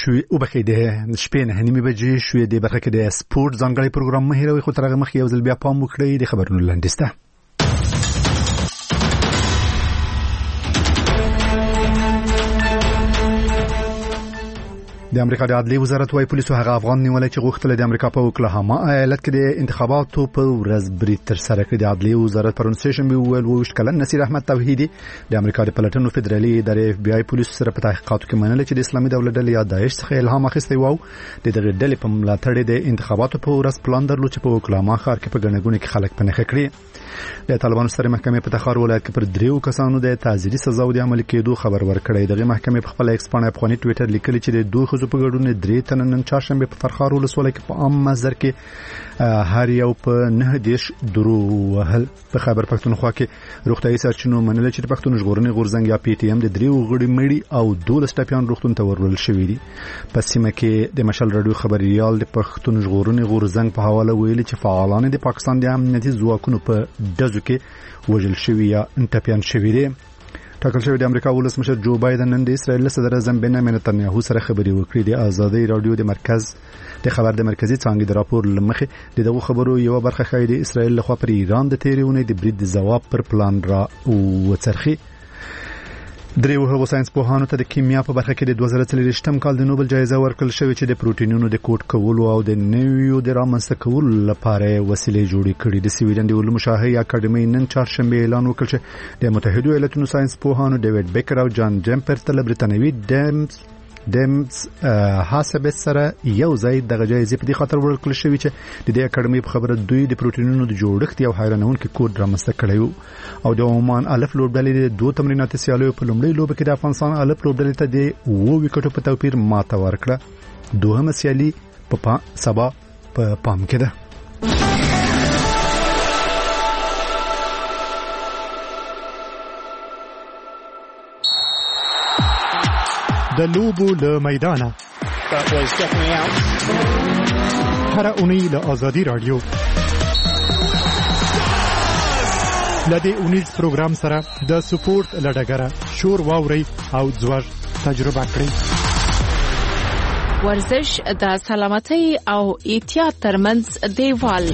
شوې او بخې د شپې نه نیمه بجې شوې د برخه کې د سپورت ځانګړي پروګرام مهیروي خو ترغه مخ یو ځل بیا پام وکړئ د خبرونو لاندسته. د امریکا د عدلي وزارت وايي پولیسو هغه افغان نیولای چې غوښتل د امریکا په اوکلاهاما ایالت کې د انتخاباتو په ورځ برید تر سره کړي. د عدلي وزارت پرون سیشن به ویل وشت کلن نصیر احمد توحیدی د امریکا د پلټنو فدرالي ادارې اف بي آی پولیسو سره په تحقیقاتو کې منل چې د اسلامي دولت ډلې یا داعش څخه الهام اخیستی وو. د دغه ډلې په ملاتړ د انتخاباتو په ورځ پلان درلود چې په اوکلاهاما ښار کې په ګڼګونې کې خلک پنهخه کړي. د طالبانو سره محکمې په تخار ولایت کې پر 3 کسانو د تعزیري سزا او د عمل کېدو خبر ورکړی. دغه محکمې په خپل ایکس باندې افغاني ټوئیټر لیکلی چې د دوه خزو په ګډون 3 تن نن چهارشنبه په فرخار ولسوالۍ کې په عام مزر کې هر یو په 9 درو وهل. په خبر پښتونخوا کې روغتيایي سرچینو منل چې پښتون ژغورنې غورزنګ یا پی ټی ایم د 3 غړي مړي او 12 ټپيان روغتون ته ورول شوې دي. په سیمه کې د مشال رادیو خبريال د پښتون ژغورنې غورزنګ په حواله ویلي چې فعالان د پاکستان د امنیتي ځواکونو په دزو کې وژل شوی یا ټپيان شوی دي. ټاکل شوی د امریکا ولسمشر جو بایدن نن د اسرائیل صدر اعظم بنیامین نتنیاهو سره خبرې وکړې. د آزادۍ رادیو د خبر د مرکزی څانګې د راپور لمخې دغه خبرو یو برخه خای د اسرائیل لخوا پر ایران د تیریونه د برید ځواب پر پلان را وڅرخي. دریو هغو ساينس پوهانو ته د کیمیا په برخه کې د 2023م کال د نوبل جایزه ورکړل شوې چې د پروتینونو د کوډ کولو او د نویو د رامنځته کولو لپاره وسیلې جوړې کړې. د سویډن د علومو شاهي اکاډمي نن چهارشنبه اعلان وکړ چې د متحده ایالاتونو ساينس پوهانو ډیوډ بیکر او جان جمپر ته برتانوي دمز حساب سره یو ځای د جایزې په دې خاطر ورکړل شوې چې د دې اکاډمي په خبره دوی د پروتینونو د جوړښت یو حیرانونکي کوډ رامنځته کړی او د عمان الف لوبډلې د 2 تمرینات سیالیو په لومړۍ لوب کې د افغانستان الف لوبډلې ته د 2 وکټو په توپیر ماته ورکړه. دوهمه سیالي په سبا په پام کې ده. د لوبو له میدانه هر اونۍ له آزادي رادیو لدې اونیز پروګرام سره د سپورت لډګره شور واوري او ځوړ تجربه کړئ. ورزش د سلامتۍ او احتیاط ترمنځ دیوال.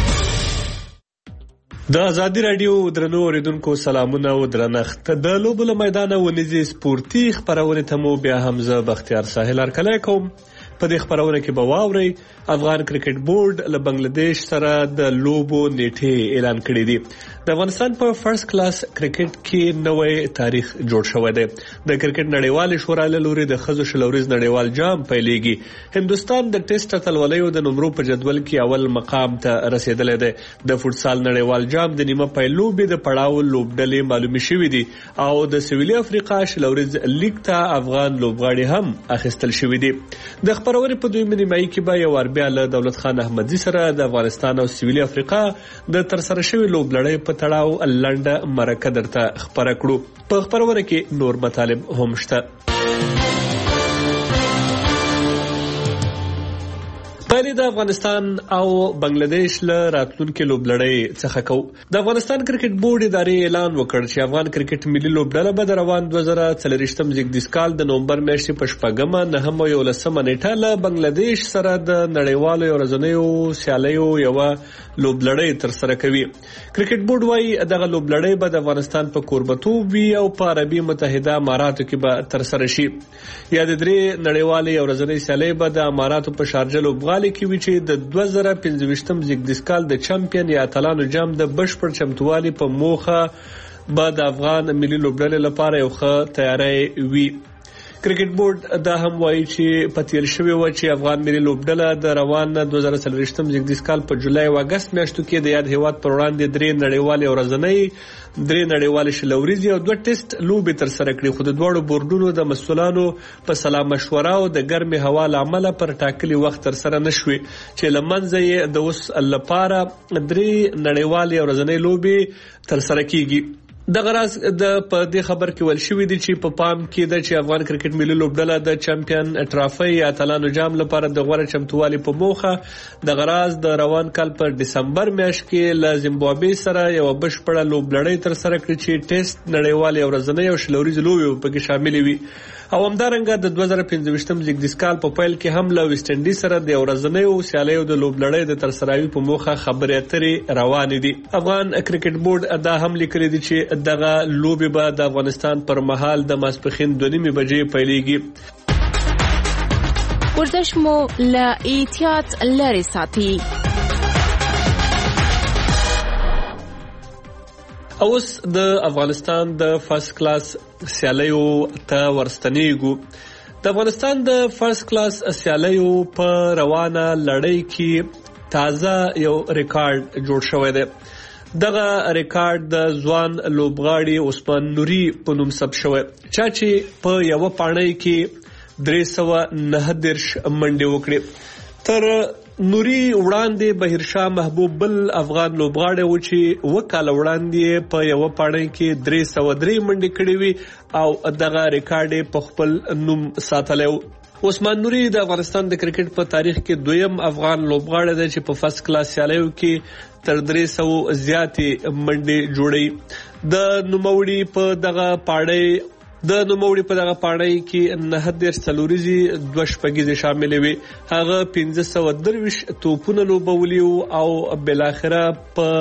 د آزادي رادیو درنو اوریدونکو سلامونه او درنښت. د لوبو له میدانه ونیزي سپورتي خبرونه ته مو بیا حمزه بختیار ساحل هرکلی کوم. په دې خبرونه کې به واوري افغان کرکټ بورډ له بنگلاديش سره د لوبو نیټه اعلان کړې دي. د افغانستان په فرست کلاس کرکټ کې نوې تاریخ جوړ شوی دی. د کرکټ نړیوال شورا له لوري د خزو شلوريز نړیوال جام پیلېږي. هندستان د ټیسټ اتلولیو د نمرو په جدول کې اول مقام ته رسیدلی دی. د فوټسال نړیوال جام د نیمه پایلوبې د پړاو لوبډلې معلومي شوې دي او د سویلي افریقا شلوريز لیګ ته افغان لوبغاړي هم اخیستل شوې دي. د خبرونه په دوی نیمایي کې به یو اربیا له دولت خان احمدزي سره د افغانستان او سویلي افریقا د ترسره شوی لوبلړۍ په تړاو لنډه مرکه درته خبره کړو. په خبرونه کې نور مطالب هم شته. پهلی د افغانستان او بنگلاديش له راتلونکو لوبلړۍ څخه کو. د افغانستان کرکټ بورډ ادارې اعلان وکړ چې افغان کرکټ ملي لوبډله به د روان 2024م زیږدیز کال د نومبر میاشتې په 9مه 9مه او 10مه نیټه له بنگلاديش سره د نړیوالو ورځنیو سیالیو یو لوبلړۍ تر سره کوي. کرکټ بورډ وايي دغه لوبلړۍ به د افغانستان په کوربتوب وي او په عربي متحده اماراتو کې به تر سره شي. یا د درې نړیوالې ورځنۍ سیالۍ به د اماراتو په شارجه لوبغالي کې وي چې د 2025م زیږدیز کال د چمپیون یا اتلانو جام د بشپړ چمتووالي په موخه به د افغان ملي لوبډلې لپاره یو ښه تیاری وي. کرکټ بورډ دا هم وایي چې په تیر شوی و چې افغان ملي لوبډله د روان 2024م زیږدیز کال په جولای او اگست میاشتو کې د یاد هیواد پر وړاندې 3 نړیوالې ورځنۍ 3 نړیوالې شلوريزي او 2 ټیسټ لوبې تر سره کړې. خو د دوړو بورډونو د مسولانو په سلا مشوره او د ګرمي هوا لامل پر ټاکلي وخت تر سره نشوي چې لمنځه یې د اوس لپاره 3 نړیوالې ورځنۍ لوبې تر سره کیږي. د غراز د په دې خبر کې ول شوې دي چې په پام کې د چې افغان کرکټ ملي لوبډله د چمپیون ټرافي یا اتلانو جام لپاره د غوړه چمتووالي په موخه د غراز د روان کال په دسمبر میاشت کې له زیمبابوې سره یو بشپړه لوبلړۍ تر سره کړې چې ټیسټ نړیوال ورځنۍ او شلوريز لوبې په کې شامل وي. او همدارنګه د 2025م لیګ کال په پیل کې هم له ویسټ انډیز سره د ورځنیو سیالیو د لوبلړۍ د ترسروي په موخه خبرې اترې روانې دي. افغان کرکټ بورډ دا هم لیکلي دي چې دغه لوبې به د افغانستان پر مهال د ماسپښین 2:30 بجې پیلېږي. ورزش مو له احتیاط لري ساتي. اوس د افغانستان د فرست کلاس سیالیو ته ورستنیږو. د افغانستان د فرست کلاس سیالیو په روانه لړۍ کې تازه یو ریکارډ جوړ شوی دی. دغه ریکارډ د ځوان لوبغاړي عثمان نوري په نوم ثبت شوی چې په یو پاڼۍ کې 319 منډې وکړې. تر نوري وړاندې بهرشاه محبوب بل افغان لوبغاړی و چې وکاله وړاندې په یو پاڼۍ کې 303 منډې کړې وي او دغه ریکارډ په خپل نوم ساتلی و. عثمان نوري د افغانستان د کرکټ په تاریخ کې دویم افغان لوبغاړی دی چې په فرست کلاس سیالیو کې تر 300 زیاتې منډې جوړي. د نوموړي په دغه پاڼۍ کې 19 څلوريزي 2 شپږيزي شامل وي. هغه 1523 توپونه لوبولي او بلاخره په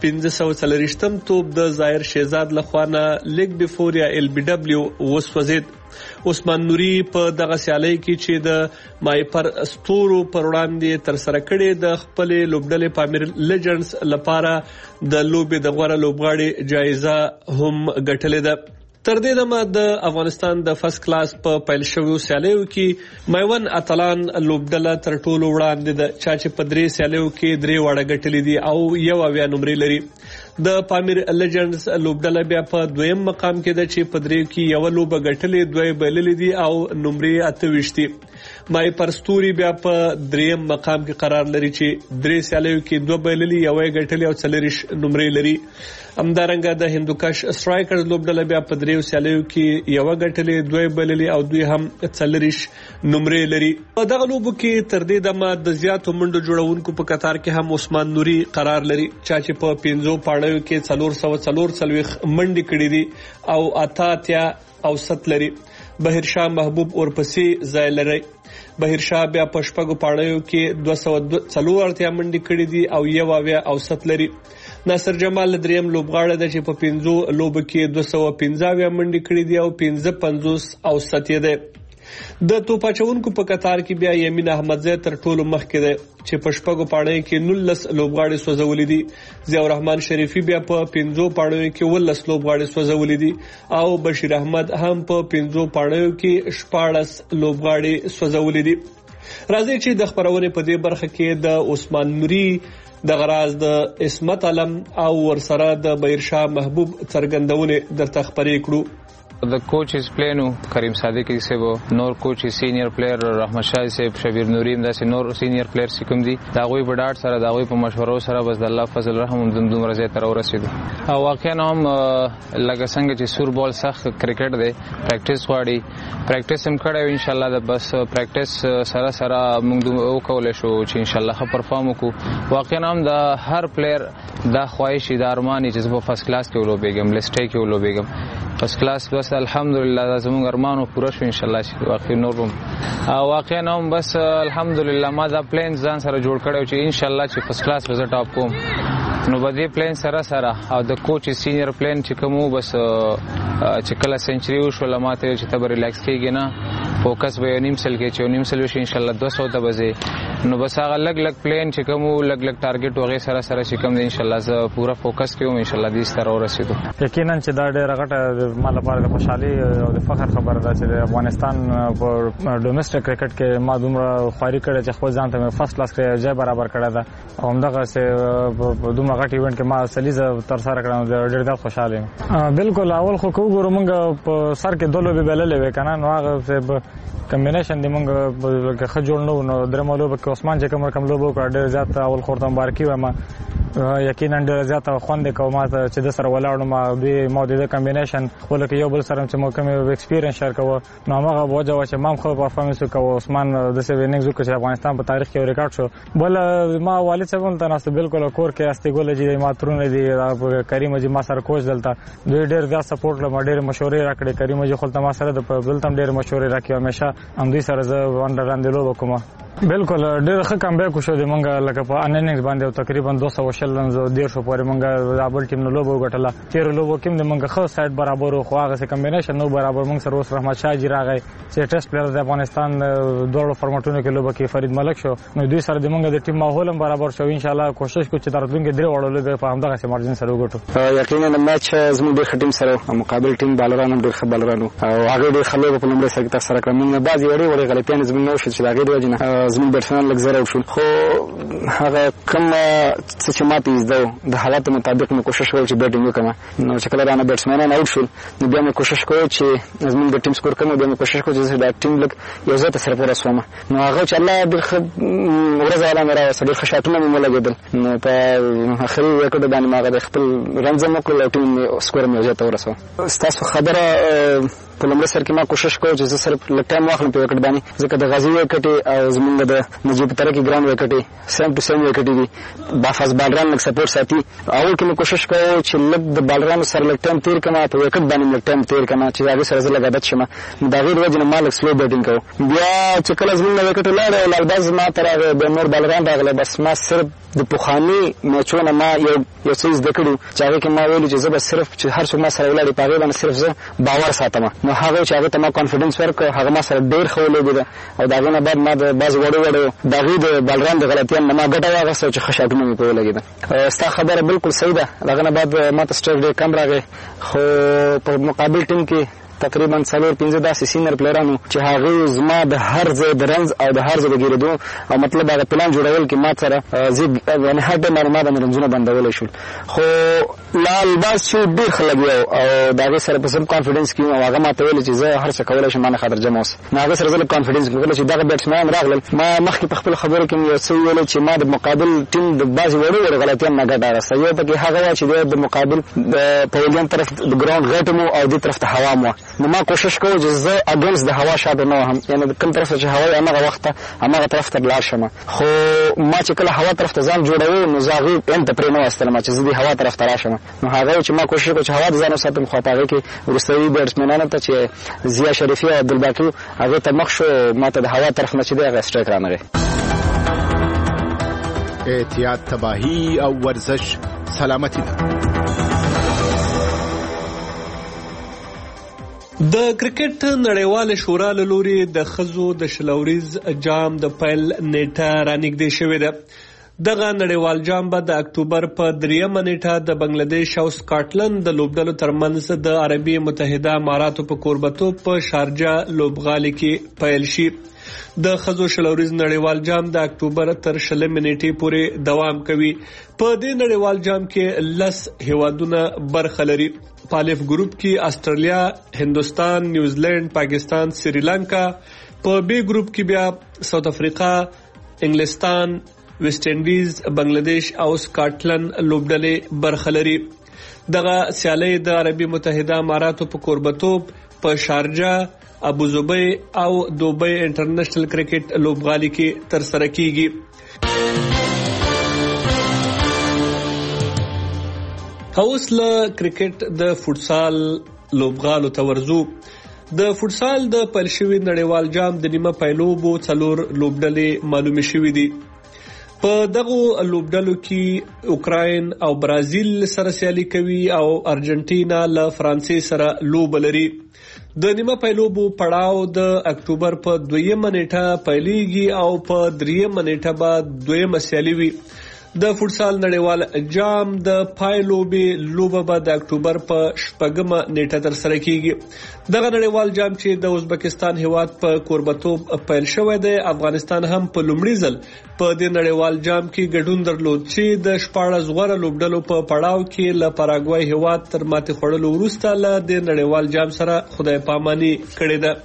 1540م توپ د ظاهر شهزاد لخوانه لیګ بفور یا LBW وسوځید. عثمان نوري په دغه سیالۍ کې چې د مایپر ستورو پر وړاندې تر سره کړي د خپل لوبډلې پامیر لیجنډز لپاره د لوبې د غوړه لوبغاړي جایزه هم ګټلې ده. تر دې دمه د افغانستان د فرست کلاس په پیل شویو سیالیو کې میوند اتلان لوبډله تر ټولو وړاندې ده چې په 3 سیالیو کې 3 وړه ګټلې دي او 1 نمرې لري. د پامیر لیجنډز لوبډله بیا په دویم مقام کې ده چې په 3 کې 1 لوبه ګټلې 2 بایللې دي او نمرې 28 دي. مای پرستوري بیا په 3م مقام کې قرار لري چې 3 سیالیو کې 2 بایللې 1 ګټلې او 40 نمرې لري. همدارنګه د هندوکش سټرایکرز لوبډله بیا په 3 سیالیو کې 1 ګټلې 2 بایللې او 2 هم 40 نمرې لري. په دغه لوبو کې تر دې دمه د زیاتو منډو جوړونکو په قطار کې هم عثمان نوري قرار لري چې په 15 پاڼو کې 444 منډې کړې دي او 88 اوسط لري. بهرشاه محبوب ورپسې ځای لري. بهرشاه بیا په شپږو پاڼو کې 240 منډې کړې دي او 1 اوسط لري. ناصر جمال دریم لوبغاړی دی چې په 15 لوبو کې 215 منډې کړې دي او 55 اوسط یې دی. د توپ اچونکو په قطار کې بیا یمین احمدزی تر ټولو مخکې دی چې په شپږو پاڼو کې 19 لوبغاړي سوځولي دي. ضیاء الرحمن شریفي بیا په 15 پاڼو کې 19 لوبغاړي سوځولي دي او بشیر احمد هم په 15 پاڼو کې 14 لوبغاړي سوځولي دي. راځي چې د خبرونې په دې برخه کې د عثمان نوري د غراز د اسمت علم او ورسره د بهرشاه محبوب څرګندونه درته خبرې کړو. The coach is playing Karim Sadiq sebo nor coach is senior player Rahmat Shah sebo Shabir Nurim da nor senior player sikum di da غوي بډاټ سره دا غوي په مشورو سره بس د الله فضل رحم دمدم رضی تر ورسېدو. او واقعا هم لکه څنګه چې سور بال سخت کرکټ دی پریکټیس غواړي پریکټیس هم کړو ان شاء الله د بس پریکټیس سره سره موږ وکول شو چې ان شاء الله ښه پرفارم وکړو. واقعا هم د هر پلیر دا خواهش د ارمانی چې په فرست کلاس کې ولوبېږم لسټې کې ولوبېږم فرست کلاس بس الحمدلله زموږ ارمانو پوره شو ان شاء الله چې واقعي نورم واقعا هم بس الحمدلله ما دا پلان ځان سره جوړ کړو چې ان شاء الله چې فرست کلاس به زه ټاپ کوم. نو به دې پلان سره او د کوچ سینیئر پلان چې کوم بس چې کله سنچري وشو لماته چې تبر ریلیکس کېږي نه فوکس به نیم سل کې چې نیم سل وشي ان شاء الله 200 ته بځي. نو بس هغه لګ پلان چې کوم لګ ټارګټ وغه سره چې کوم ان شاء الله زه پورا فوکس کوم ان شاء الله دې ستاره ورسېدو. یقینا چې دا ډېر غټه مال لپاره د خوشحالي او د فخر خبره ده چې افغانستان په ډومېسټک کرکټ کې ما دومره خواري کړې چې خپل ځان ته فرست کلاس کې ځای برابر کړی ده او همدغه سه دومره غټ ایونت کې ما سلیزه تر سره کړم ډېر ډېر خوشاله یم. بالکل اول خو وګورم موږ په سر کې دولو به بللې وې کنه نو هغه کمبینیشن دی موږ که خجول نو درملو به عثمان چې کوم لوبو کړ ډېر زیات اول خورته مبارکي وایم یقینا ډېر زیات خوند کوم چې د سره ولاړم د موجوده کمبینیشن ولکه یو بل سره چې مو کوم ایکسپیرینس شیر کوو نو هغه وجه چې ما خو پرفورمنس کوو عثمان د سی ویننګز چې افغانستان په تاریخ کې ریکارډ شو بل ما والد صاحب ته ناست بالکل کور کې استګول جی ما ترونه دي کریم جی ما سره کوچ دلته ډېر زیات سپورټ له ډېر مشورې راکړي کریم جی خپل ما سره د دلته ډېر مشورې راکړي همیشه هم دوی سره زه انډر راندلو وکم بالکل ډېر ښه کم بیک شو د مونږ لکه په انینګز باندې تقریبا 200 رنز ډیر شو پورې مونږ دابل ټیم نو لوبو غټلا تیر لوبو کې د مونږ خو سایډ برابر خو هغه څه کمبینیشن نو برابر مونږ سره اوس رحمت شاه جی راغی چې ټیسټ پلیئر د افغانستان دوه فارمټونو کې لوبو کې فرید ملک شو نو دوی سره د مونږ د ټیم ماحول هم برابر شو ان شاء الله کوشش کوو چې درځونکو درې وړو لوبې په همدغه سي مارجن سره وګټو یقینا د میچ زموږ د ټیم سره مقابل ټیم بالران هم ډېر ښه بالران او هغه ډېر خلک په لومړي سر کې تاسو سره کړم موږ بعضي وړي غلطیاں زموږ نو شو چې هغه د وجنه زموږ بیټسمن لږ زره شو خو هغه کوم چې ماته زده د حالات مطابق مې کوشش وکړ چې بیټینګ وکړم نو چې کله رانه بیټسمنان اوټ شول نو بیا مې کوشش کوم چې زموږ د ټیم سکور کوم بیا مې کوشش کوم چې د ټیم لږ یو ځای ته سره ورسوم نو هغه چې الله ډېر ورځ والا مې راوستل ډېر ښه شاټونه مې ولګېدل نو په اخري وکړه باندې ما د خپل رنز مکړل او ټیم سکور مې یو ځای ته ورسوم تاسو خبره په لومړي سر کې ما کوشش کوم چې زه صرف لږ ټایم واخلم په وکټ باندې ځکه د غازي وکټي او زمونږ د نجیب ترکی ګران وکټي سیم ټو سیم وکټي دي بافاز بالران لږ سپورټ ساتي اول کې مې کوشش کوم چې لږ د بالرانو سره لږ ټایم تیر کړم په وکټ باندې لږ ټایم تیر کړم چې هغه سره زه لږ عادت شم دا غیر وجه نه ما لږ سلو بیټینګ کوم بیا چې کله زمونږ وکټ لاړ لالباز ما تر هغه د نور بالران راغله بس ما صرف د پوخانی میچونه ما یو څه زده کړو چې هغه کې ما ویل چې زه به صرف چې هر څوک ما سره ولاړ په هغه باندې صرف زه باور ساتم نو هغه چې هغه ته ما کانفیډنس ورکړ هغه ما سره ډېر ښه ولګېده او د هغې نه بعد ما د بعضې وړو د هغې د بالران د غلطیانو نه ما ګټه واخیسته چې ښه شاټونه مې پرې ولګېده ستا خبره بالکل صحیح ده د هغه نه بعد ما ته سټرایک ډېر کم راغی خو په مقابل ټیم کې تقریبا 4-5 داسې سینیر پلیرانو چې هغه زما د هر ځای د رنز او د هر ځای د ګیرېدو او مطلب هغه پلان جوړول کې ما سره یعنې هر ټایم ما باندې رنزونه بندولی شول خو لال باز چې ډېر ښه لګیا او د هغې سره په سم کانفیډنس کې او هغه ما ته ویلې چې زه هر څه کولی شم ما نه خاطر جمع اوسه نو هغه سره زه لږ کانفیډنس مې چې دغه بیټسمنان راغلل ما مخکې په خپلو خبرو کې مې یو څه وویلو چې ما د مقابل ټیم د بعضې وړو غلطیانو نه ګټه اخیسته یو پکې هغه وه چې د مقابل په ولیان طرف د ګراونډ غټ م او دې طرف ته هوا م وه نو ما کوشش کوم چې زه اګینست د هوا شاته نه وهم یعنې کوم طرف ته چې هوا یې هماغه وخت ته هماغه طرف ته لاړ شم خو ما چې کله هوا طرف ته ځان جوړوو نو زه هغې اند ته پرې نه وستلم چې زه دې هوا طرف ته راشم نو هغه چې ما کوشش کوم چې هوا د ځان وساتم خو په هغې کې وروستوي بیټسمنانو ته چې ضیا شریفي او عبدالباقي هغې ته مخ شو ما ته د هوا طرف نه چې دی هغه سټرایک رانغی احتیاط تباهي او ورزش سلامتی ده د کرکټ نړیواله شورا له لوري د ښځو د شلوریز جام د پیل نیټه رانږدې شوې ده دغه نړیوال جام به د اکتوبر په 3 نیټه د بنگلاديش او سکاټلند د لوبډلو ترمنځ د عربي متحده اماراتو په کوربتوب په شارجه لوبغالي کې پیل شي د ښځو شلوریز نړیوال جام د اکتوبر تر 20 نیټې پورې دوام کوي په دې نړیوال جام کې 10 هیوادونه برخه لري په الف ګروپ کې استرالیا، هندوستان، نیوزیلند، پاکستان، سریلانکا. په بی ګروپ کې بیا ساوث افریقا، انګلستان، ویسټ انډیز، بنگلاديش او سکاټلند لوبډلې برخه لري. دغه سیالي د عربي متحده اماراتو په کوربتوب په شارجه، ابوظبي او دوبۍ انټرنیشنل کرکټ لوبغالي کې ترسره کیږي. اوس له کرکټ د فوټسال لوبغالو ته ورځو. د فوټسال د پیل شوي نړیوال جام د نیمه پیلوبو 4 لوبډلې معلومې شوې دي. په دغه لوبډلو کې اوکراین او برازیل سره سیالي کوي او ارجنټینا له فرانسې سره لوب لري. د نیمه پیلوبو پړاو د اکتوبر په 2 نیټه پیلېږي او په 3 نیټه به 2 سیالي وي. د فوټسال نړیوال جام د پایلوبې لوبه به د اکتوبر په 6 نیټه ترسره کیږي. دغه نړیوال جام چې د ازبکستان هیواد په کوربتوب پیل شوی دی، افغانستان هم په لومړي ځل په دې نړیوال جام کې ګډون درلود چې د 14 غوره لوبډلو په پړاو کې له پاراګوای هیواد تر ماتې خوړلو وروسته له دې نړیوال جام سره خدای پاماني کړې ده.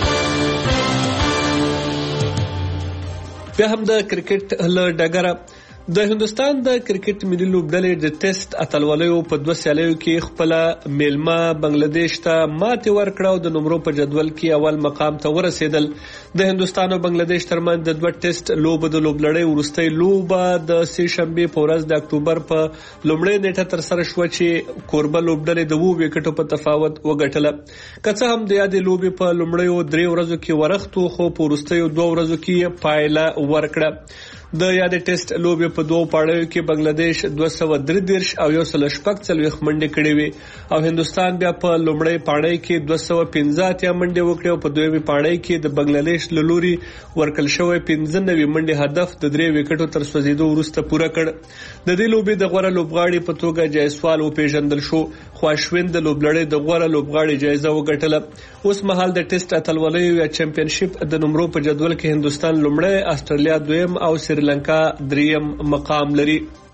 بیا هم د کرکټ له ډګره د هندستان د کرکټ ملي لوبډلې د ټیسټ اتلولیو په 2 سیالیو کې خپل میلمه بنگلاديش ته ماتې ورکړه او د نمرو په جدول کې اول مقام ته ورسېدل. د هندستان او بنگلاديش ترمنځ د 2 ټیسټ لوب د لوبډلې ورستۍ لوبه د سه شنبه په ورځ د اکتوبر په لومړۍ نیټه تر سره شو چې کوربه لوبډلې د 2 وکټو په تفاوت وګټله. که څه هم د یادې لوبې په لومړیو 3 ورځو کې ورختو خو په ورستیو 2 ورځو کې پایله ورکړه. د یادې ټیسټ لوبې په 2 پاړیو کې بنگلاديش 233 او 140 منډې کړې وي او هندستان بیا په لومړی پاړی کې 215 منډې وکړې او په دویمه پاړی کې د بنگلاديش له لوري ورکل شوی 95 منډې هدف د 3 وکټو تر سوځیدو وروسته پوره کړ. د دې لوبې د غوړه لوبغاړي په توګه جایسوال او پیژندل شو خو اشوین د لوبلړۍ د غوړه لوبغاړي جایزه وګټله. اوس مهال د ټیسټ اتلولیو یا چمپیونشپ د نمرو په جدول کې هندستان لومړی، استرالیا دویم او سریلانکا دریم مقام لري.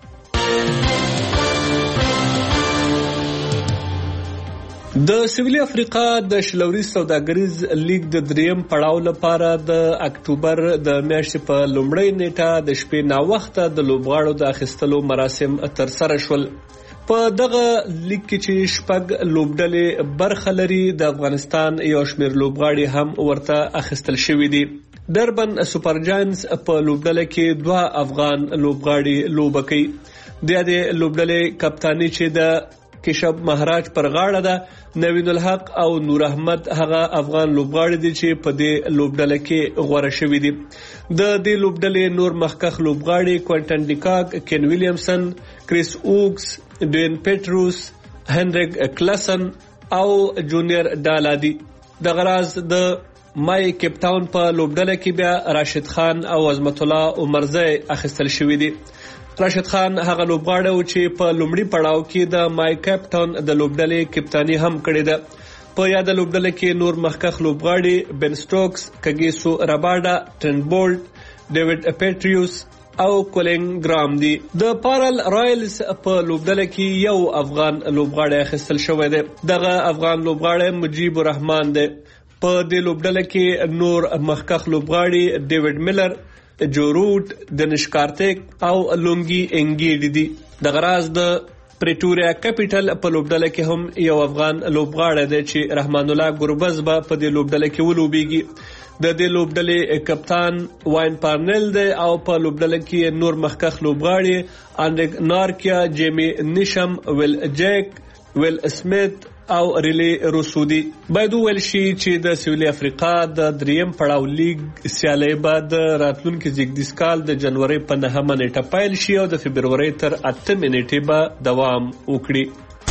د سویلي افریقا د شلوري سوداګریز لیگ د دریم پړاو لپاره د اکتوبر د میاشتې په لومړۍ نیټه د شپې نا وخته د لوبغاړو د اخیستلو مراسم تر سره شول. په دغه لیگ کې چې شپږ لوبډلې برخه لري د افغانستان یو شمېر لوبغاړي هم ورته اخیستل شوي دي. دربن سپر جاینټس په لوبډله کې 2 افغان لوبغاړي لوبه کوي. د دې لوبډلې کپتانی چې د کشب مهاراج پر غاړه ده، نوین الحق او نور احمد هغه افغان لوبغاړي دي چې په دې لوبډله کې غوړه شوي دي. د دې لوبډلې نور مخکخ لوبغاړي کوینټن ډیکاک، کین ویلیامسن، کریس اوکس، ډین پیټروس، هنریک کلاسن او جونیئر ډالا دي. د غراز د مای کیپ ټاون په لوبډله کې بیا راشد خان او عظمت الله عمرزی اخیستل شوي دي. راشد خان هغه لوبغاړی و چې په لومړي پړاو کې د مای کیپ ټاون د لوبډلې کپتانی هم کړې ده. په یاد لوبډله کې نور مخکخ لوبغاړي بن سټوکس، کګیسو راباډا، ټرنټ بولټ، ډیوډ پیټریوس او کولینګ ګرام دي. د پارل رایلز په لوبډله کې یو افغان لوبغاړی اخیستل شوی دی. دغه افغان لوبغاړی مجیب الرحمن دی. په دې لوبډله کې نور مخکخ لوبغاړي ډیوډ میلر، جو روټ، دنش کارتیک او لونګي انګیډ دي. د غراز د پریټوریا کیپټل په لوبډله کې هم یو افغان لوبغاړی دی چې رحمان الله ګربز به په دې لوبډله کې ولوبېږي. د دې لوبډلې کپتان واین پارنل دی او په لوبډله کې نور مخکخ لوبغاړي انډریک نارکیا، جیمی نیشم، ویل جیک، ویل سمیت او ریلی روسودی. باید ویل شي چې د سویلي افریقا د دریم پړاو لیگ سیالي بعد راتلونکي زیږدیز کال د جنوري په 9 نیټه پیل شي او د فبروري تر 8 نیټې به دوام وکړي.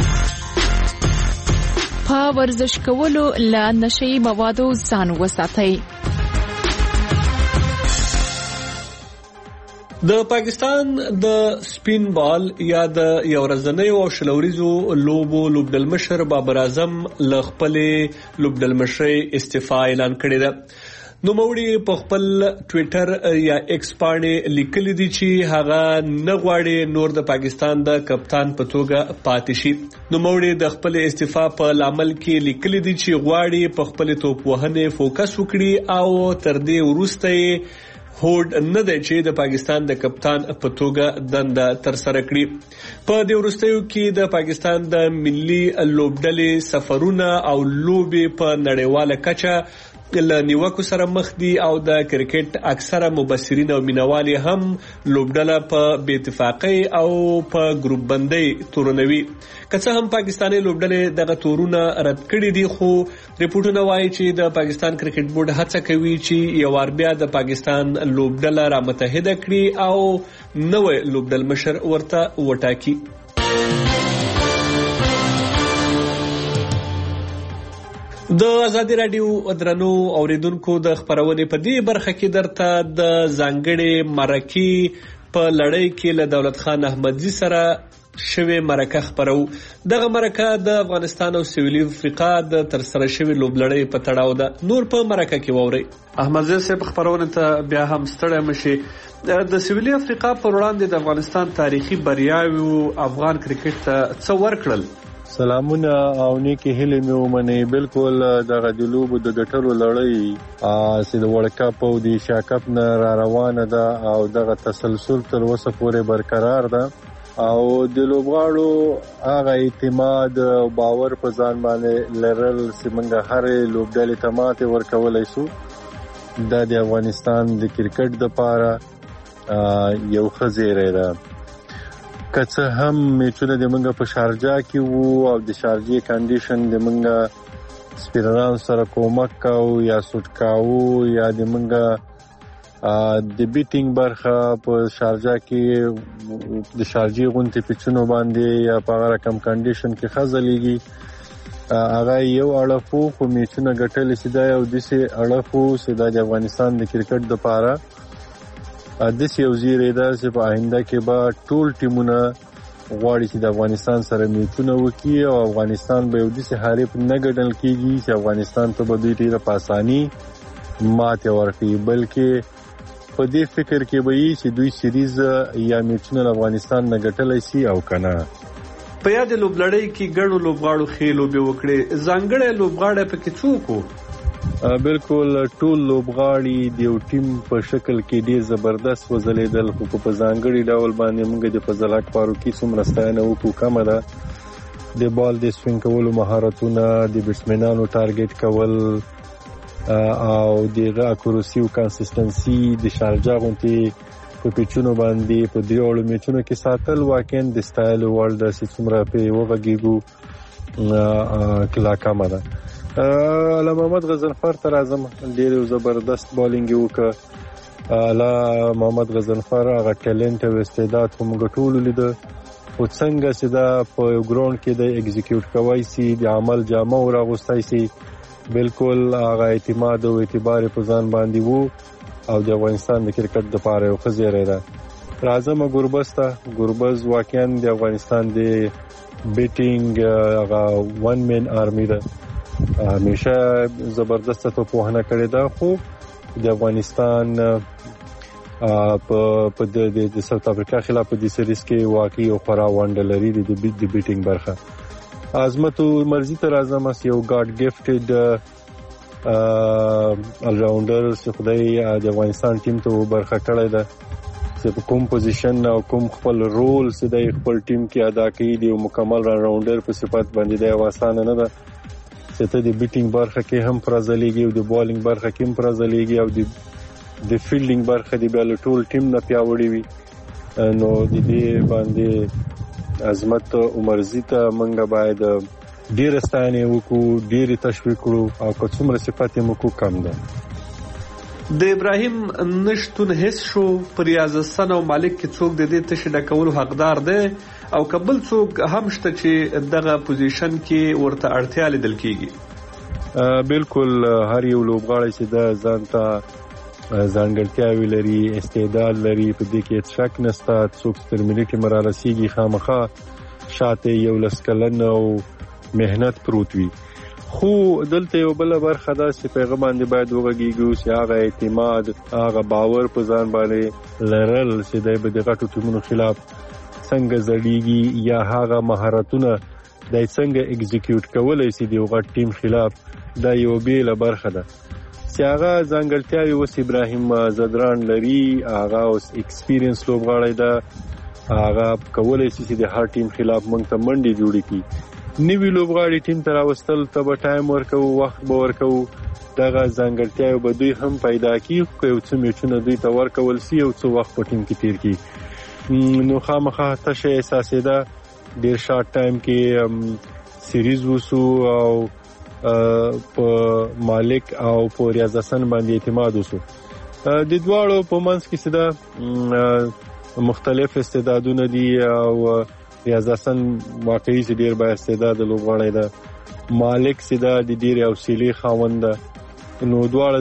په ورزش کولو له نشي موادو ځان وساتئ. د پاکستان د سپین بال یا د یو ورځنۍ او شلوریزو لوبو لوبډلمشر بابر اعظم له خپل لوبډلمشرۍ استعفا اعلان کړی ده. نوموړي په خپل ټوئیټر یا ایکس باندې لیکلي دي چې هغه نه غواړي نور د پاکستان د کپتان په توګه پاتې شي. نوموړي د خپل استعفا په لامل کې لیکلي دي چې غواړي په خپل توپ وهنې فوکس وکړي او تر دې وروسته هوډ نه دی چې د پاکستان د کپتان په توګه دنده تر سره کړي. په دې وروستیو کې د پاکستان د ملي لوبډلې سفرونه او لوبې په نړیواله کچه له نیوکو سره مخ دي او د کرکټ اکثره مبصرین او مینوالي هم لوبډله په بې اتفاقۍ او په ګروپ بندۍ تورنوي. که څه هم پاکستاني لوبډلې دغه تورونه رد کړي دي خو ریپورتونه وایي چې د پاکستان کرکټ بورډ هڅه کوي چې یو وار بیا د پاکستان لوبډله را متحده کړي او نوې لوبډلمشر ورته وټاکي. د ازادي رادیو درنو اوریدونکو د خبرونې په دې برخه کې درته د ځانګړي مرکې په لړۍ کې له دولت خان احمدزي سره شوی مرکه خبرو. دغه مرکه د افغانستان او سویلي افریقا د تر سره شوی لوبلړۍ په تړاو ده. نور په مرکه کې ووري. احمدزي صاحب خبرونه ته بیا هم ستړی مشي. د سویلي افریقا پر وړاندې د افغانستان تاریخي بریاوي افغان کرکټ ته څه ورکړل؟ سلامونه او نیکی هیله مې ومني. بالکل دغه د لوبو د ګټلو لړۍ چې د ورلد کپ او د ایشیا کپ نه را روانه ده او دغه تسلسل تر اوسه پورې برقرار ده او د لوبغاړو هغه اعتماد او باور په ځان باندې لرل چې موږ هرې لوبډلې ته ماتې ورکولی شو. دا د افغانستان د کرکټ دپاره یو ښه زیری ده. که څه هم میچونه د موږ په شارجه کې وو او د شارجې کنډیشن د موږ سپینرانو سره کومک کاو یا سوټ کاو یا د موږ د بیټینګ برخه په شارجه کې د شارجې غونډې پیچونو باندې یا په هغه رقم کنډیشن کې ښه ځلیږي هغه یو اړخ وو، خو میچونه ګټلې چې دا یو داسې اړخ وو چې دا د افغانستان د کرکټ دپاره داسې یو زیری ده چې په آینده کې به ټول ټیمونه غواړي چې د افغانستان سره میچونه وکړي او افغانستان به یو داسې حریف نه ګڼل کېږي چې افغانستان ته به دوی ډېره په اساني ماتې ورکړي، بلکې په دې فکر کې به وي چې دوی سیریز یا میچونه له افغانستان نه ګټلی شي او که نه. په یاد لوبلړۍ کې ګڼو لوبغاړو ښې لوبې وکړې، ځانګړی لوبغاړی پکې څوک و؟ بالکل ټول لوبغاړي د یو ټیم په شکل کې ډیر زبردست وځلیدل، خو په ځانګړي ډول باندې موږ د فضل حق فاروقي څومره ستاینه وکړو کمه ده. د بال د سوینګ کولو مهارتونه، د بیټسمنانو ټارګټ کول او د اکوریسي او کنسستنسي د شارجه غونډې په پیچونو باندې په دریوړو میچونو کې ساتل واقعا د ستایلو وړ ده چې څومره پرې وغږیږو کلا کمه ده. علامه محمد غضنفر ته راځم، ډېر زبردست بالینګ وکړه. علامه محمد غضنفر هغه ټیلنټ او استعداد خو موږ ټولو لیده، خو څنګه چې دا په یو ګراوند کې د ایگزیکیوټ کوی سي، د عمل جامه وراغوستی سي، بالکل هغه اعتماد او اعتبار په ځان باندې وو او د افغانستان د کرکټ دپاره یو ښه زیری ده. راځم ګربز ته. ګربز واقعا د افغانستان د بیټینګ هغه ون مین آرمي ده، همیشه زبردسته توپوهنه کړې ده، خو د افغانستان په د ساوث افریقا خلاف په دې سریز کې واقعي او خورا وانډه لري د بیټینګ برخه. عظمت مرزي ته راځم، یو ګاډ ګفټډ الراونډر چې خدای د افغانستان ټیم ته برخه کړی ده، چې په کوم پوزیشن او کوم خپل رول چې د خپل ټیم کې ادا کوي، د یو مکمل راونډر په صفت باندې د آسانه نه ده چې ته د بیټینګ برخه کې هم پرځلیږي او د بالینګ برخه کې هم پرځلیږي او د فیلډینګ برخه د بیا ټول ټیم نه پیاوړی وي. نو د دې باندې عظمت عمرزي ته موږ باید ډېره ستاینه وکړو، ډېرې تشویق کړو او که څومره صفت یې وکړو کم ده. د ابراهیم نشتون هیڅ شو پر ریاض حسن او مالک کې څوک د دې تشې ډکولو حقدار دی او کبل څوک هم شته چې دغه پوزیشن کې ورته اړتیا لیدل کیږي؟ بالکل هر یو لوبغاړی چې د ځان ته ځانګړتیاوې لري، استعداد لري، په دې کې شک نشته. څوک تر ملي ټیم را رسیږي خامخا شاته یو لس کلن او مهنت پروت وي، خو دلته یو بل برخه ده چې پیغام باندې باید وغږیږو چې هغه اعتماد، هغه باور په ځان باندې لرل چې د غټو ټیمونو خلاف څنګه زړیږي یا هغه مهارتونه د څنګه ایگزیکیوټ کولای شي د غټ ټیم خلاف، دا یو بیل برخه ده چې هغه ځانګړتیاوې اوس ابراهیم زدران لري. هغه اوس ایکسپیرینس لوبغاړی ده، هغه کولای شي چې د هر ټیم خلاف موږ ته منډې جوړې کړي. نوی لوبغاړي ټیم ته راوستل ته به ټایم ورکوو، وخت به ورکوو، دغه ځانګړتیاوې به دوی هم پیدا کړي، خو یو څه میچونه دوی ته ورکول شي، یو څه وخت په ټیم کې تیر کړي. نو خامخا تشه احساسېده ډېر شارټ ټایم کې سیریز وسو او په مالک او په ریاض حسن باندې اعتماد وسو. د دواړو په منځ کې څه مختلف استعدادونه دي او ریاض حسن واقعي چې ډیر با استعداد لوبغاړی ده، مالک چې دا د ډیرې حوصلې خاوند ده. نو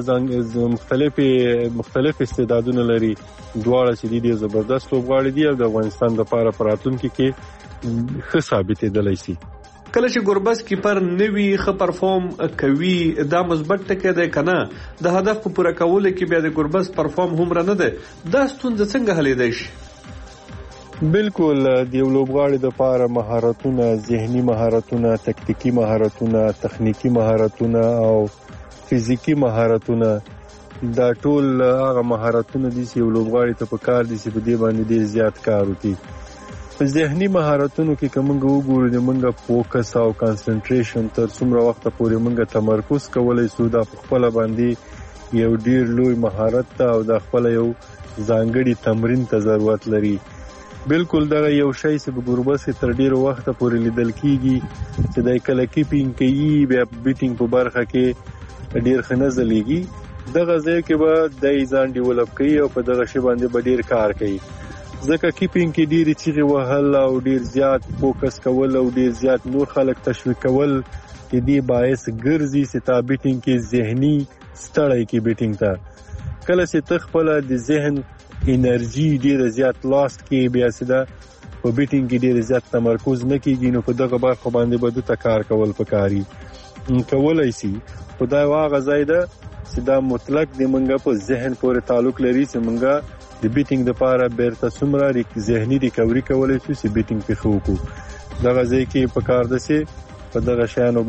دواړه مختلف استعدادونه لري، دواړه چې ډیر زبردست لوبغاړي دي او د افغانستان لپاره په راتلونکي کې ښه ثابتېدلی شي. کله چې ګربز کیپر نوی ښه پرفارم کوي دا مثبت ټکی دی که نه؟ د هدف په پوره کولو کې بیا د ګربز پرفارم هومره نه دی، دا ستونزه څنګه حلیدای شي؟ بالکل د یو لوبغاړي د لپاره مهارتونه، ذهني مهارتونه، تکتیکي مهارتونه، تخنیکی مهارتونه او فزیکی مهارتونه دا ټول هغه مهارتونه دي چې یو لوبغاړي ته پکار دي چې په دې باندې ډېر زیات کار وکړي. په ذهني مهارتونو کې کومه وګورو د منګه فوکس او کانسنټریشن تر څومره وخت پورې منګه تمرکز کولای شو دا په خپل باندې یو ډېر لوی مهارت ته او د خپل یو ځانګړي تمرین ته ضرورت لري. بالکل دا یو شی چې په ګوربس تر ډیرو وخت پورې لیدل کیږي چې د کله کیپینګ کوي بیا بیټینګ په برخه کې ډیر ښه نه ځلیږي. دغه ځای کې به د ځان ډیولپ کوي او په دغه شی باندې به ډیر کار کوي ځکه کیپینګ کې ډیر چیغې وهل او ډیر زیات فوکس کول او ډیر زیات نور خلک تشویق کول د دې باعث ګرځي چې تا بیټینګ کې ذهني ستړی کې بیټینګ ته کله چې تخپل د ذهن انرژي ډیر زیات لاست کې بیا سده په بیټینګ کې ډیر زیات تمرکز نه کیږي نو په دغه برخه باندې به د کار کول پکاري کولای شي. خدای واغه زیاده سده مطلق د منګه په ذهن پورې تعلق لري چې منګه د بیټینګ لپاره بیرته څومره ذهني ریکوري کولای شي چې بیټینګ په خو کو دغه ځای کې پکار ده چې په دغه شیانو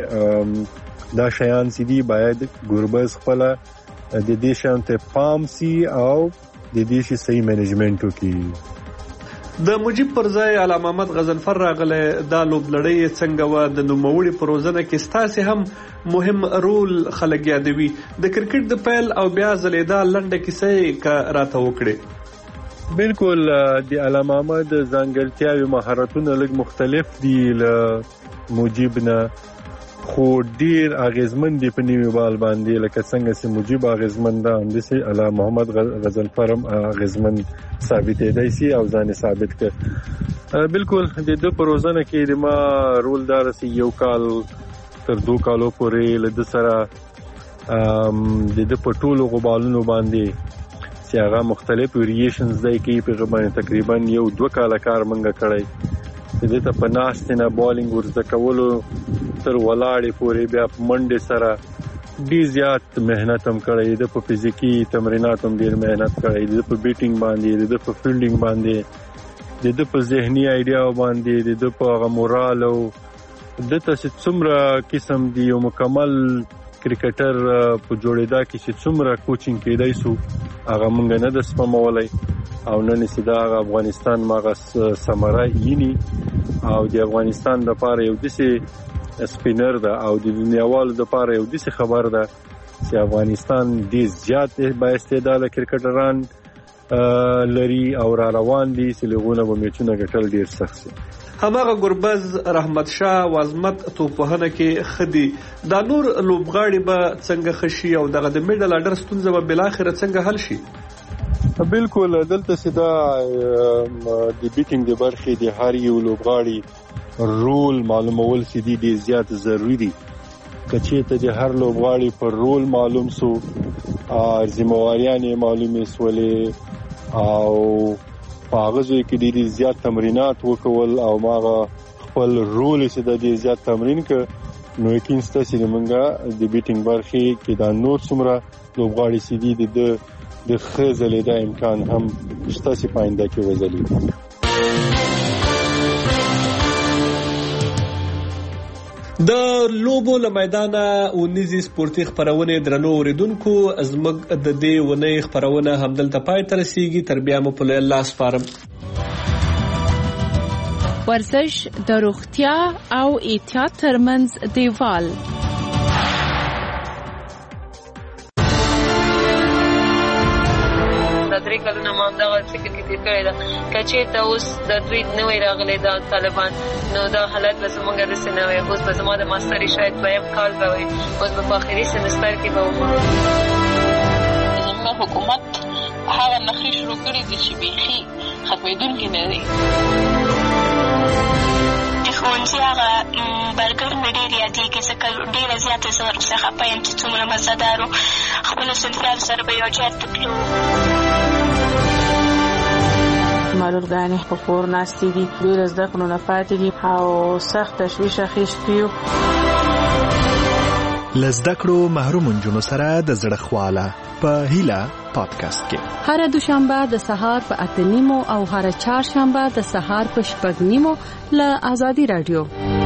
باندې دا شیان سدي باید ګوربز خپل د دې شان ته پام سي او د دې شي صحیح منیجمنت وکړي. د مجيب پر ځای علامه محمد غضنفر راغله دا لوبلړۍ څنګه و د نوموړي پروژه کې ستاسو هم مهم رول خلک یادوي د کرکټ د پیل او بیا زلیدا لنډه کیسه کا راته وکړي. بالکل د علامه محمد ځانګړتیاوي مهارتونه لږ مختلف دي له مجيب نه خو ډیر اغیزمن دی په نیمه بال باندې لکه څنګه چې مجيب اغیزمن ده اندسي علامه محمد غضنفرم اغیزمن ثابتې دی سي او ځان ثابت ک. بالکل د دې پروژه کې د ما رول دار سي یو کال تر 2 کالو پورې له سره د دې پټولو غبالونو باندې چې هغه مختلف ویریشنز دی کې په غوښنه تقریبا یو 2 کال کار منګه کړی د دې ته پناستنه بالینګ ورزده کولو تر ولاړې پورې بیا منډه سره ډیر زیات مهنت هم کړی د په فزیکی تمرینات هم ډیر مهنت کړی د په بیټینګ باندې د په فیلډینګ باندې د په ذهني ایډیا باندې د په مورال او د تاسو څومره قسم دی یو مکمل کرکټر په جوړېدا کې چې څومره کوچینګ کېدای شو هغه مونږ نه د سپمولای او نن سیده افغانستان ماغه سمره یینی او د افغانستان لپاره یو دسي سپینر ده او د دنیاوالو لپاره یو دسي خبر ده چې افغانستان ډیر زیات با استعداد کرکټران لري او را روان دي چې لغونه به میچونه ګټل ډیر سخت دي. هماغه ګربز رحمت شاه وازمت توپوهنه کې خدي دا نور لوبغاړي به څنګه خشي او دغه د میډل اډر ستونزه به بل اخر څنګه حل شي. بالکل دلته سیده د بیټینګ د برخې د هر یو لوبغاړي رول معلومول سیدي ډیر زیات ضروری دي. کچې ته د هر لوبغاړي پر رول معلوم سو ذمہواریاں معلومې سولې او پاغزو کې ډیر زیات تمرینات وکول او ماغه خپل رول سیده ډیر زیات تمرین ک نو یقین ستاسو د منګه د بیټینګ برخې کې دا نور څومره لوبغاړي سیدي د خزلې د امکان هم شته چې پاینده کې وزلي. د لوبو له میدانه ونیزي سپورتي خبرونه درنو اوریدونکو ازمګ د دې ونې خبرونه همدلته پای تر رسیدي تر بیا مو په الله سپارم. ورزش د روغتیا او احتیاط ترمنځ دیوال. درې کلونه ما دا فکر کې تیر کړی دا کچې ته اوس د دوی نوې راغلي دا طالبان نو دا حالت به زموږ د سنوي اوس به زموږ د ماستري شاید به کال به وي اوس په اخري سمستر کې به زموږ حکومت هغه نخري شروع کړی دی چې بيخي ختمېدونکي نه دي. ښوونځي هغه برګر مې ډېر یادېږي ځکه ډېره زیاته زه ورڅخه پایم چې څومره مزهدار و. خپلو صنفیانو سره به یو ځای ته تلو. معلومګانې په کور ناستې دي ډېر زده کړو نه پاتې دي او سخت تشویش اخیستی یو. له زده کړو محروم نجونو سره د زړه خواله په هیله پادکاسټ کې. هر دوشنبه د سهار په 8:30 او هر چهارشنبه د سهار په 6:30 له آزادي رادیو.